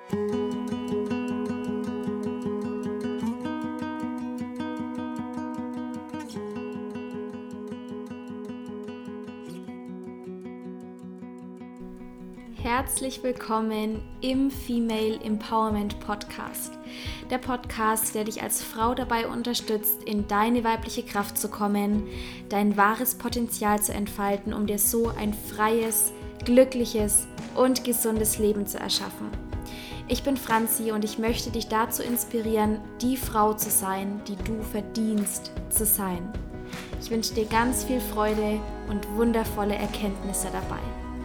Herzlich willkommen im Female Empowerment Podcast. Der Podcast, der dich als Frau dabei unterstützt, in deine weibliche Kraft zu kommen, dein wahres Potenzial zu entfalten, um dir so ein freies, glückliches und gesundes Leben zu erschaffen. Ich bin Franzi und ich möchte dich dazu inspirieren, die Frau zu sein, die du verdienst zu sein. Ich wünsche dir ganz viel Freude und wundervolle Erkenntnisse dabei.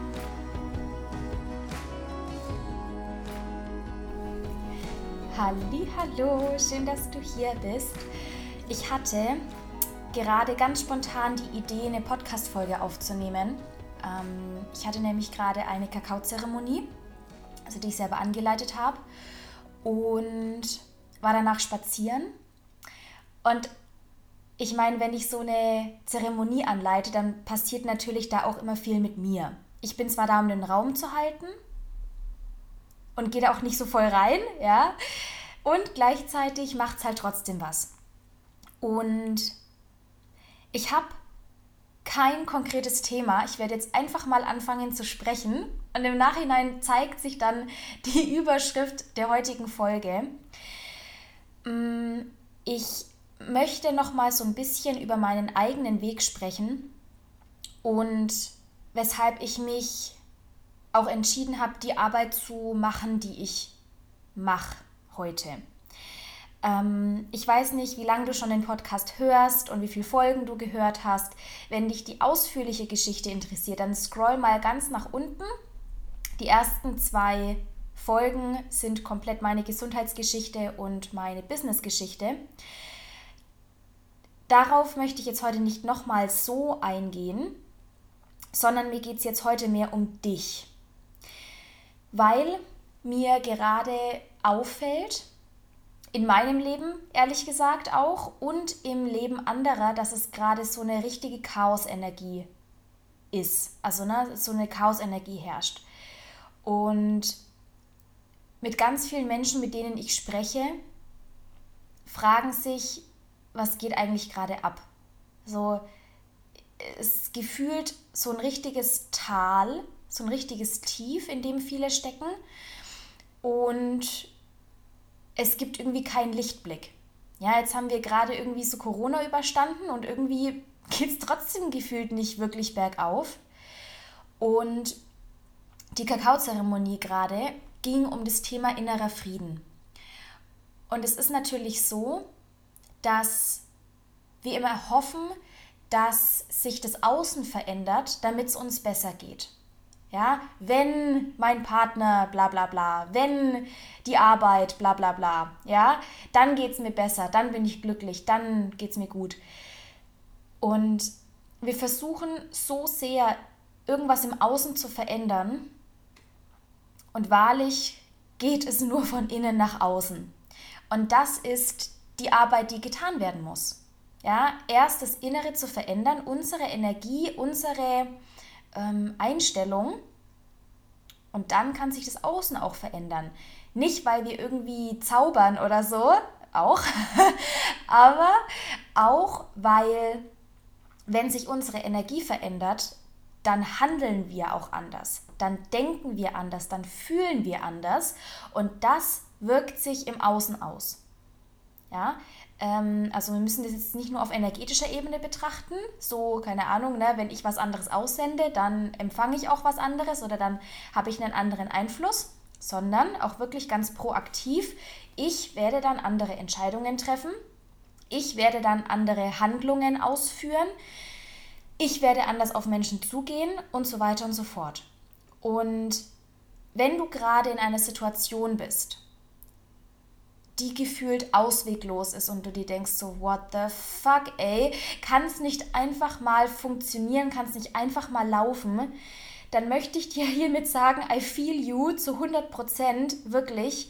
Hallihallo, schön, dass du hier bist. Ich hatte gerade ganz spontan die Idee, eine Podcast-Folge aufzunehmen. Ich hatte nämlich gerade eine Kakaozeremonie, also die ich selber angeleitet habe, und war danach spazieren. Und ich meine, wenn ich so eine Zeremonie anleite, dann passiert natürlich da auch immer viel mit mir. Ich bin zwar da, um den Raum zu halten, und gehe da auch nicht so voll rein, ja. Und gleichzeitig macht es halt trotzdem was. Und ich habe kein konkretes Thema. Ich werde jetzt einfach mal anfangen zu sprechen. Und im Nachhinein zeigt sich dann die Überschrift der heutigen Folge. Ich möchte noch mal so ein bisschen über meinen eigenen Weg sprechen und weshalb ich mich auch entschieden habe, die Arbeit zu machen, die ich mache heute. Ich weiß nicht, wie lange du schon den Podcast hörst und wie viele Folgen du gehört hast. Wenn dich die ausführliche Geschichte interessiert, dann scroll mal ganz nach unten. Die ersten 2 Folgen sind komplett meine Gesundheitsgeschichte und meine Businessgeschichte. Darauf möchte ich jetzt heute nicht nochmal so eingehen, sondern mir geht es jetzt heute mehr um dich. Weil mir gerade auffällt, in meinem Leben ehrlich gesagt auch und im Leben anderer, dass es gerade so eine richtige Chaosenergie ist. Also so eine Chaosenergie herrscht. Und mit ganz vielen Menschen, mit denen ich spreche, fragen sich, was geht eigentlich gerade ab? So, es gefühlt so ein richtiges Tal, so ein richtiges Tief, in dem viele stecken, und es gibt irgendwie keinen Lichtblick. Ja, jetzt haben wir gerade irgendwie so Corona überstanden und irgendwie geht es trotzdem gefühlt nicht wirklich bergauf. Und die Kakaozeremonie gerade ging um das Thema innerer Frieden. Und es ist natürlich so, dass wir immer hoffen, dass sich das Außen verändert, damit es uns besser geht. Ja, wenn mein Partner bla bla bla, wenn die Arbeit bla bla bla, ja, dann geht es mir besser, dann bin ich glücklich, dann geht es mir gut. Und wir versuchen so sehr, irgendwas im Außen zu verändern, und wahrlich geht es nur von innen nach außen. Und das ist die Arbeit, die getan werden muss. Ja, erst das Innere zu verändern, unsere Energie, unsere Einstellung, und dann kann sich das Außen auch verändern. Nicht, weil wir irgendwie zaubern oder so, auch, aber auch, weil, wenn sich unsere Energie verändert, dann handeln wir auch anders, dann denken wir anders, dann fühlen wir anders, und das wirkt sich im Außen aus. Ja, also wir müssen das jetzt nicht nur auf energetischer Ebene betrachten, so, keine Ahnung, ne, wenn ich was anderes aussende, dann empfange ich auch was anderes oder dann habe ich einen anderen Einfluss, sondern auch wirklich ganz proaktiv. Ich werde dann andere Entscheidungen treffen, ich werde dann andere Handlungen ausführen, ich werde anders auf Menschen zugehen und so weiter und so fort. Und wenn du gerade in einer Situation bist, die gefühlt ausweglos ist und du dir denkst so, what the fuck, ey, kann es nicht einfach mal funktionieren, kann es nicht einfach mal laufen, dann möchte ich dir hiermit sagen, I feel you zu 100%, wirklich.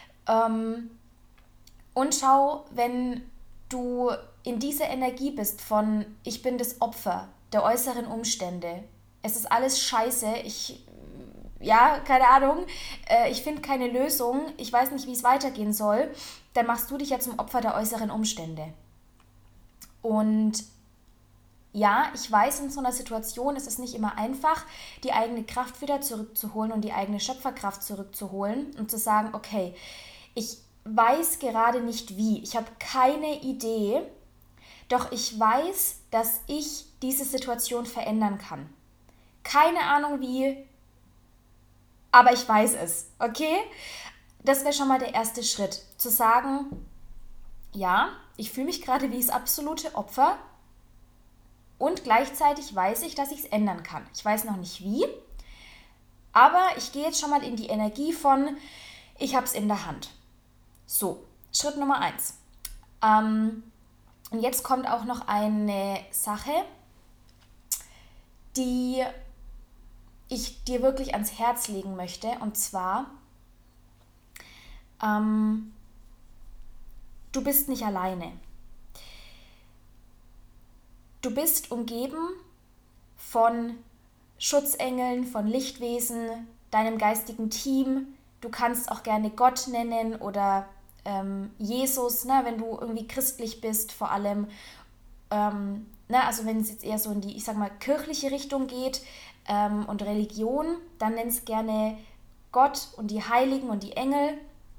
Und schau, wenn du in dieser Energie bist von, ich bin das Opfer der äußeren Umstände, es ist alles scheiße, ja, keine Ahnung, ich finde keine Lösung, ich weiß nicht, wie es weitergehen soll, dann machst du dich ja zum Opfer der äußeren Umstände. Und ja, ich weiß, in so einer Situation ist es nicht immer einfach, die eigene Kraft wieder zurückzuholen und die eigene Schöpferkraft zurückzuholen und zu sagen, okay, ich weiß gerade nicht wie, ich habe keine Idee, doch ich weiß, dass ich diese Situation verändern kann. Keine Ahnung wie, aber ich weiß es, okay? Das wäre schon mal der erste Schritt, zu sagen, ja, ich fühle mich gerade wie das absolute Opfer und gleichzeitig weiß ich, dass ich es ändern kann. Ich weiß noch nicht wie, aber ich gehe jetzt schon mal in die Energie von, ich habe es in der Hand. So, Schritt Nummer 1. Und jetzt kommt auch noch eine Sache, die ich dir wirklich ans Herz legen möchte. Und zwar, du bist nicht alleine. Du bist umgeben von Schutzengeln, von Lichtwesen, deinem geistigen Team. Du kannst auch gerne Gott nennen oder Jesus, ne, wenn du irgendwie christlich bist, vor allem. Also wenn es jetzt eher so in die, ich sag mal, kirchliche Richtung geht und Religion, dann nenn es gerne Gott und die Heiligen und die Engel.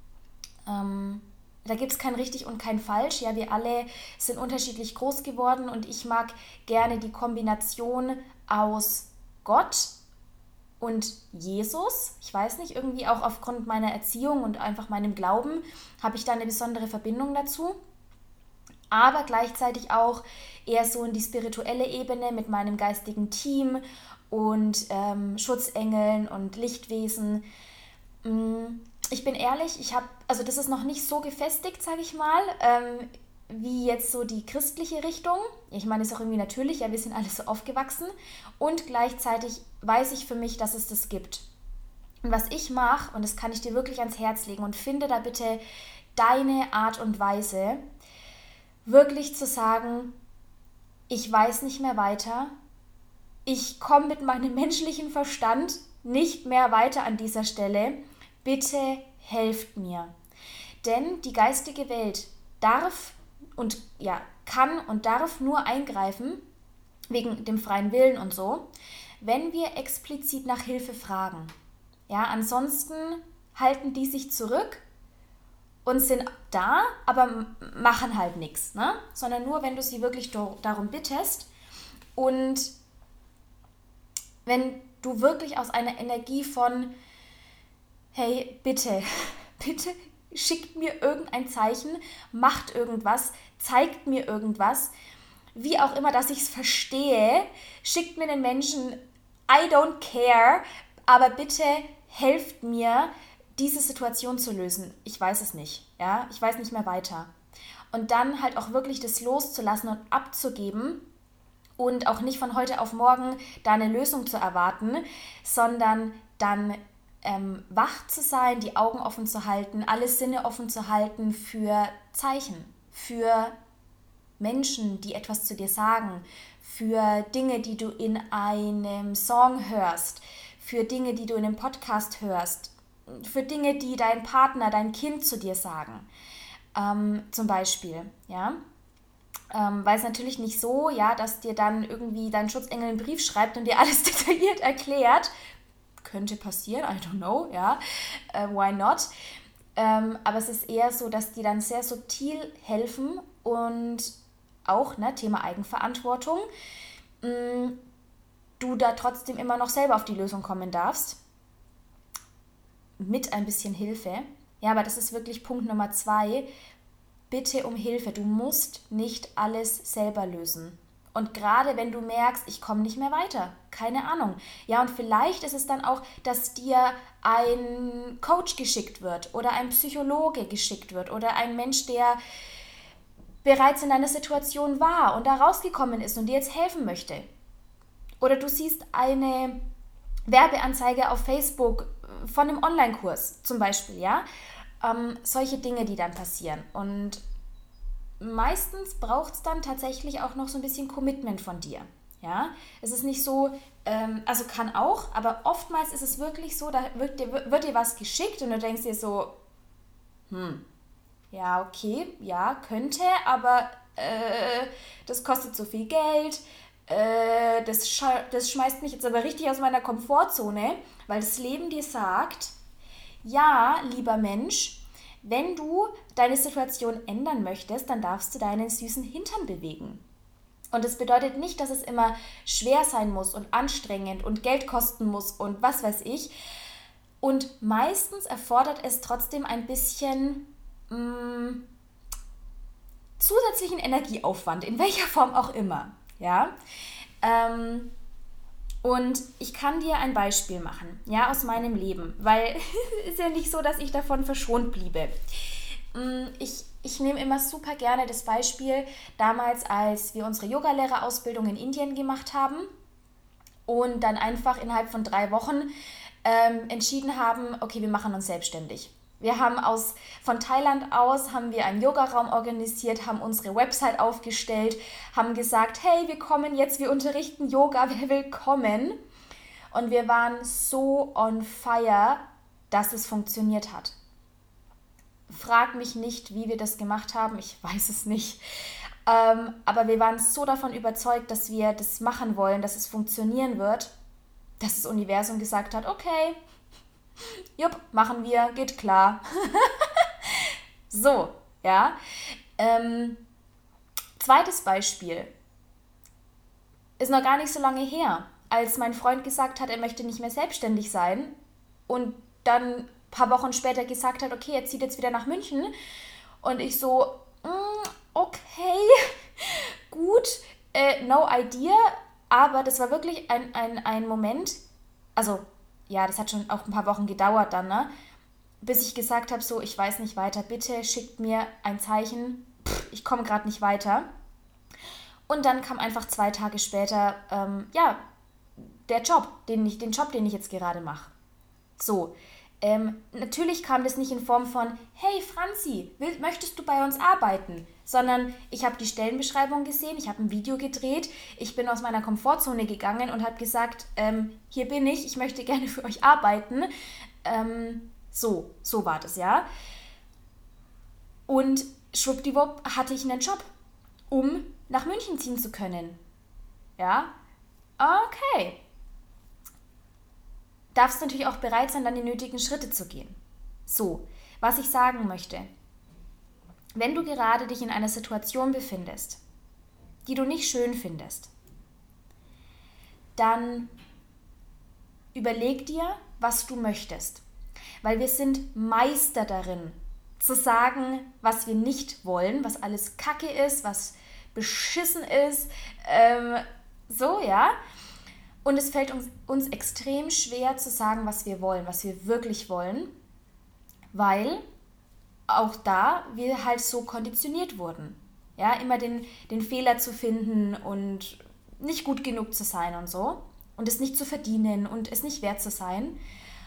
Da gibt es kein richtig und kein falsch. Ja, wir alle sind unterschiedlich groß geworden und ich mag gerne die Kombination aus Gott und Jesus. Ich weiß nicht, irgendwie auch aufgrund meiner Erziehung und einfach meinem Glauben habe ich da eine besondere Verbindung dazu. Aber gleichzeitig auch eher so in die spirituelle Ebene mit meinem geistigen Team und Schutzengeln und Lichtwesen. Ich bin ehrlich, also das ist noch nicht so gefestigt, sage ich mal, wie jetzt so die christliche Richtung. Ich meine, ist auch irgendwie natürlich, ja, wir sind alle so aufgewachsen. Und gleichzeitig weiß ich für mich, dass es das gibt. Und was ich mache, und das kann ich dir wirklich ans Herz legen und finde da bitte deine Art und Weise, wirklich zu sagen, ich weiß nicht mehr weiter, ich komme mit meinem menschlichen Verstand nicht mehr weiter an dieser Stelle, bitte helft mir. Denn die geistige Welt darf und ja, kann und darf nur eingreifen, wegen dem freien Willen und so, wenn wir explizit nach Hilfe fragen. Ja, ansonsten halten die sich zurück und sind da, aber machen halt nichts, ne? Sondern nur, wenn du sie wirklich darum bittest und wenn du wirklich aus einer Energie von, hey, bitte, bitte schickt mir irgendein Zeichen, macht irgendwas, zeigt mir irgendwas, wie auch immer, dass ich es verstehe, schickt mir den Menschen, I don't care, aber bitte helft mir, diese Situation zu lösen. Ich weiß es nicht, ja, ich weiß nicht mehr weiter. Und dann halt auch wirklich das loszulassen und abzugeben und auch nicht von heute auf morgen da eine Lösung zu erwarten, sondern dann wach zu sein, die Augen offen zu halten, alle Sinne offen zu halten für Zeichen, für Menschen, die etwas zu dir sagen, für Dinge, die du in einem Song hörst, für Dinge, die du in einem Podcast hörst, für Dinge, die dein Partner, dein Kind zu dir sagen, zum Beispiel, ja. Weil es natürlich nicht so, ja, dass dir dann irgendwie dein Schutzengel einen Brief schreibt und dir alles detailliert erklärt. Könnte passieren, I don't know, ja, why not? Aber es ist eher so, dass die dann sehr subtil helfen und auch, ne, Thema Eigenverantwortung, du da trotzdem immer noch selber auf die Lösung kommen darfst. Mit ein bisschen Hilfe. Ja, aber das ist wirklich Punkt Nummer 2. Bitte um Hilfe. Du musst nicht alles selber lösen. Und gerade wenn du merkst, ich komme nicht mehr weiter, keine Ahnung. Ja, und vielleicht ist es dann auch, dass dir ein Coach geschickt wird oder ein Psychologe geschickt wird oder ein Mensch, der bereits in deiner Situation war und da rausgekommen ist und dir jetzt helfen möchte. Oder du siehst eine Werbeanzeige auf Facebook von einem Online-Kurs zum Beispiel, ja. Solche Dinge, die dann passieren. Und meistens braucht es dann tatsächlich auch noch so ein bisschen Commitment von dir. Ja, es ist nicht so, also kann auch, aber oftmals ist es wirklich so, da wird dir was geschickt und du denkst dir so, ja, okay, ja, könnte, aber das kostet so viel Geld, das schmeißt mich jetzt aber richtig aus meiner Komfortzone, weil das Leben dir sagt, ja, lieber Mensch, wenn du deine Situation ändern möchtest, dann darfst du deinen süßen Hintern bewegen. Und das bedeutet nicht, dass es immer schwer sein muss und anstrengend und Geld kosten muss und was weiß ich. Und meistens erfordert es trotzdem ein bisschen zusätzlichen Energieaufwand, in welcher Form auch immer. Ja? Und ich kann dir ein Beispiel machen, ja, aus meinem Leben, weil es ist ja nicht so, dass ich davon verschont bliebe. Ich nehme immer super gerne das Beispiel damals, als wir unsere Yogalehrerausbildung in Indien gemacht haben und dann einfach innerhalb von 3 Wochen entschieden haben, okay, wir machen uns selbstständig. Wir haben von Thailand aus haben wir einen Yogaraum organisiert, haben unsere Website aufgestellt, haben gesagt, hey, wir kommen jetzt, wir unterrichten Yoga, wer will kommen? Und wir waren so on fire, dass es funktioniert hat. Frag mich nicht, wie wir das gemacht haben, ich weiß es nicht. Aber wir waren so davon überzeugt, dass wir das machen wollen, dass es funktionieren wird, dass das Universum gesagt hat, okay, jupp, machen wir, geht klar. So, ja. Zweites Beispiel. Ist noch gar nicht so lange her, als mein Freund gesagt hat, er möchte nicht mehr selbstständig sein und dann ein paar Wochen später gesagt hat, okay, er zieht jetzt wieder nach München. Und ich so, okay, gut, no idea. Aber das war wirklich ein Moment, also ja, das hat schon auch ein paar Wochen gedauert dann, ne? Bis ich gesagt habe, so, ich weiß nicht weiter, bitte schickt mir ein Zeichen, ich komme gerade nicht weiter. Und dann kam einfach 2 Tage später, ja, den Job, den ich jetzt gerade mache. So, natürlich kam das nicht in Form von, hey Franzi, möchtest du bei uns arbeiten? Sondern ich habe die Stellenbeschreibung gesehen, ich habe ein Video gedreht, ich bin aus meiner Komfortzone gegangen und habe gesagt, hier bin ich möchte gerne für euch arbeiten. So war das, ja. Und schwuppdiwupp hatte ich einen Job, um nach München ziehen zu können. Ja, okay. Darfst natürlich auch bereit sein, dann die nötigen Schritte zu gehen. So, was ich sagen möchte. Wenn du gerade dich in einer Situation befindest, die du nicht schön findest, dann überleg dir, was du möchtest. Weil wir sind Meister darin, zu sagen, was wir nicht wollen, was alles Kacke ist, was beschissen ist, so, ja. Und es fällt uns extrem schwer zu sagen, was wir wollen, was wir wirklich wollen, weil auch da wir halt so konditioniert wurden. Ja, immer den Fehler zu finden und nicht gut genug zu sein und so. Und es nicht zu verdienen und es nicht wert zu sein.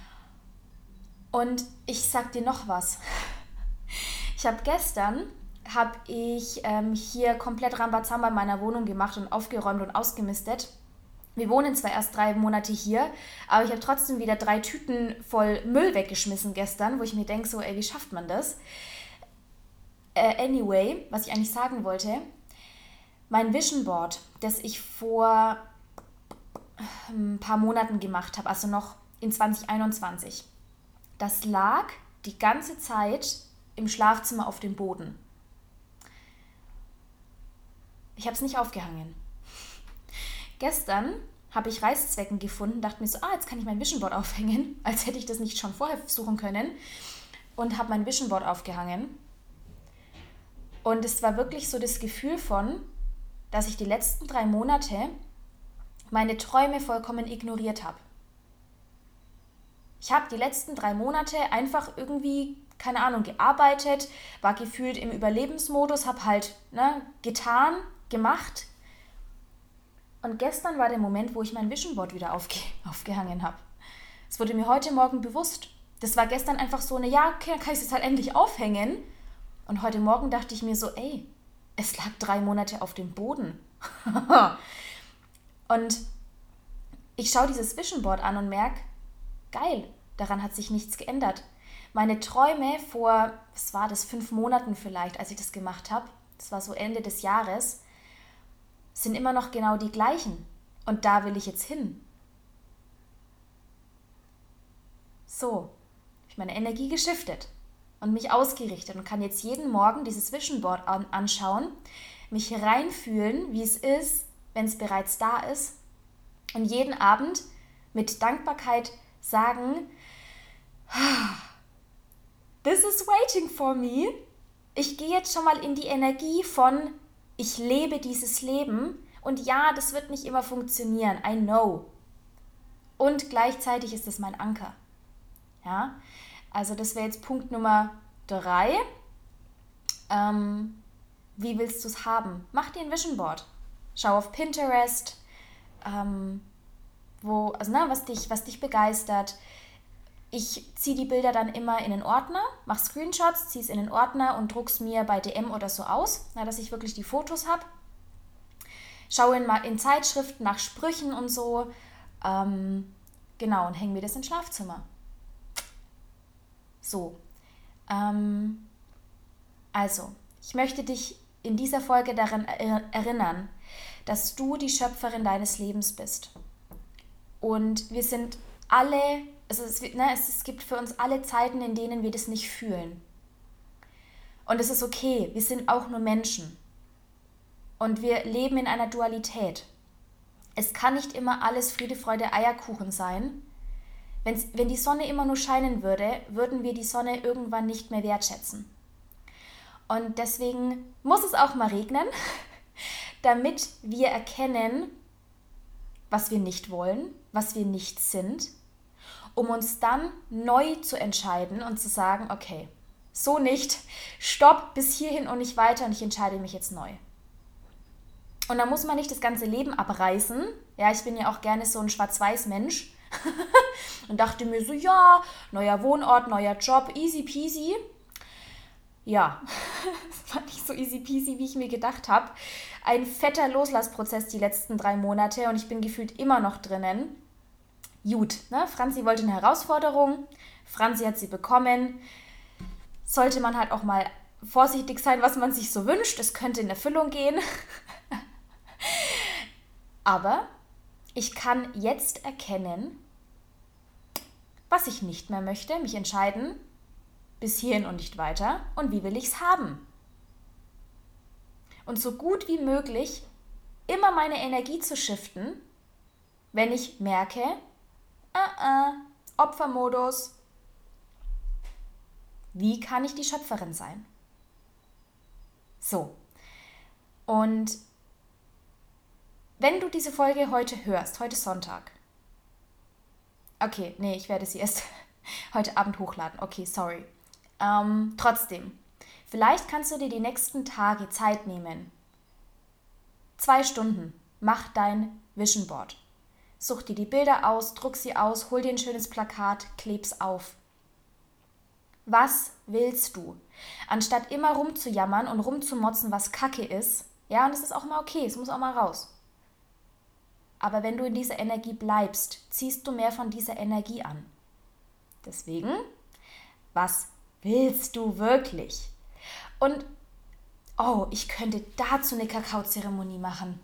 Und ich sag dir noch was. Gestern habe ich hier komplett Rambazamba in meiner Wohnung gemacht und aufgeräumt und ausgemistet. Wir wohnen zwar erst 3 Monate hier, aber ich habe trotzdem wieder 3 Tüten voll Müll weggeschmissen gestern, wo ich mir denke, so, ey, wie schafft man das? Anyway, was ich eigentlich sagen wollte, mein Vision Board, das ich vor ein paar Monaten gemacht habe, also noch in 2021, das lag die ganze Zeit im Schlafzimmer auf dem Boden. Ich habe es nicht aufgehangen. Gestern habe ich Reißzwecken gefunden, dachte mir so, jetzt kann ich mein Vision Board aufhängen, als hätte ich das nicht schon vorher suchen können, und habe mein Vision Board aufgehangen. Und es war wirklich so das Gefühl von, dass ich die letzten 3 Monate meine Träume vollkommen ignoriert habe. Ich habe die letzten 3 Monate einfach irgendwie, keine Ahnung, gearbeitet, war gefühlt im Überlebensmodus, habe halt getan, gemacht. Und gestern war der Moment, wo ich mein Vision Board wieder aufgehangen habe. Es wurde mir heute Morgen bewusst. Das war gestern einfach so okay, dann kann ich es jetzt halt endlich aufhängen. Und heute Morgen dachte ich mir so, ey, es lag 3 Monate auf dem Boden. Und ich schaue dieses Vision Board an und merke, geil, daran hat sich nichts geändert. Meine Träume vor, was war das, 5 Monaten vielleicht, als ich das gemacht habe, das war so Ende des Jahres, sind immer noch genau die gleichen. Und da will ich jetzt hin. So, habe ich meine Energie geschiftet und mich ausgerichtet und kann jetzt jeden Morgen dieses Vision Board anschauen, mich reinfühlen, wie es ist, wenn es bereits da ist, und jeden Abend mit Dankbarkeit sagen, this is waiting for me. Ich gehe jetzt schon mal in die Energie von, ich lebe dieses Leben, und ja, das wird nicht immer funktionieren, I know. Und gleichzeitig ist es mein Anker. Ja, also das wäre jetzt Punkt Nummer 3. Wie willst du es haben? Mach dir ein Vision Board. Schau auf Pinterest, was dich begeistert. Ich ziehe die Bilder dann immer in den Ordner, mache Screenshots, ziehe es in den Ordner und druck's mir bei DM oder so aus, dass ich wirklich die Fotos habe. Schaue in Zeitschriften nach Sprüchen und so. Genau, und hänge mir das ins Schlafzimmer. So. Also, ich möchte dich in dieser Folge daran erinnern, dass du die Schöpferin deines Lebens bist. Und wir sind alle, es gibt für uns alle Zeiten, in denen wir das nicht fühlen. Und es ist okay, wir sind auch nur Menschen. Und wir leben in einer Dualität. Es kann nicht immer alles Friede, Freude, Eierkuchen sein. Wenn die Sonne immer nur scheinen würde, würden wir die Sonne irgendwann nicht mehr wertschätzen. Und deswegen muss es auch mal regnen, damit wir erkennen, was wir nicht wollen, was wir nicht sind, um uns dann neu zu entscheiden und zu sagen, okay, so nicht, stopp, bis hierhin und nicht weiter, und ich entscheide mich jetzt neu. Und da muss man nicht das ganze Leben abreißen. Ja, ich bin ja auch gerne so ein Schwarz-Weiß-Mensch und dachte mir so, ja, neuer Wohnort, neuer Job, easy peasy. Ja, das war nicht so easy peasy, wie ich mir gedacht habe. Ein fetter Loslassprozess die letzten 3 Monate, und ich bin gefühlt immer noch drinnen. Gut, ne? Franzi wollte eine Herausforderung, Franzi hat sie bekommen. Sollte man halt auch mal vorsichtig sein, was man sich so wünscht. Es könnte in Erfüllung gehen. Aber ich kann jetzt erkennen, was ich nicht mehr möchte, mich entscheiden, bis hierhin und nicht weiter, und wie will ich es haben. Und so gut wie möglich immer meine Energie zu shiften, wenn ich merke, Opfermodus, wie kann ich die Schöpferin sein? So, und wenn du diese Folge heute hörst, heute Sonntag, okay, nee, ich werde sie erst heute Abend hochladen, okay, sorry. Trotzdem, vielleicht kannst du dir die nächsten Tage Zeit nehmen. 2 Stunden, mach dein Vision Board. Such dir die Bilder aus, druck sie aus, hol dir ein schönes Plakat, kleb's auf. Was willst du? Anstatt immer rumzujammern und rumzumotzen, was Kacke ist, ja, und das ist auch mal okay, es muss auch mal raus. Aber wenn du in dieser Energie bleibst, ziehst du mehr von dieser Energie an. Deswegen, was willst du wirklich? Und, ich könnte dazu eine Kakaozeremonie machen.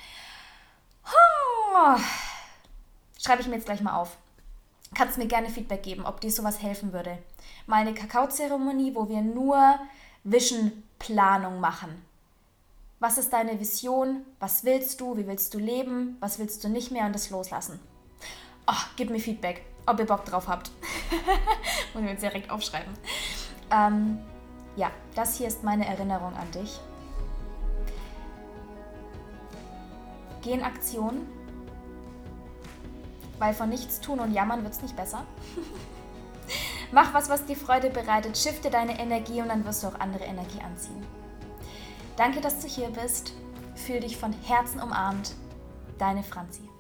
Schreibe ich mir jetzt gleich mal auf. Kannst mir gerne Feedback geben, ob dir sowas helfen würde. Mal eine Kakaozeremonie, wo wir nur Vision-Planung machen. Was ist deine Vision? Was willst du? Wie willst du leben? Was willst du nicht mehr? Und das loslassen. Gib mir Feedback, ob ihr Bock drauf habt. Muss ich mir jetzt direkt aufschreiben. Ja, das hier ist meine Erinnerung an dich. Geh in Aktion, weil von nichts tun und jammern wird es nicht besser. Mach was dir Freude bereitet, shifte deine Energie, und dann wirst du auch andere Energie anziehen. Danke, dass du hier bist. Fühl dich von Herzen umarmt. Deine Franzi.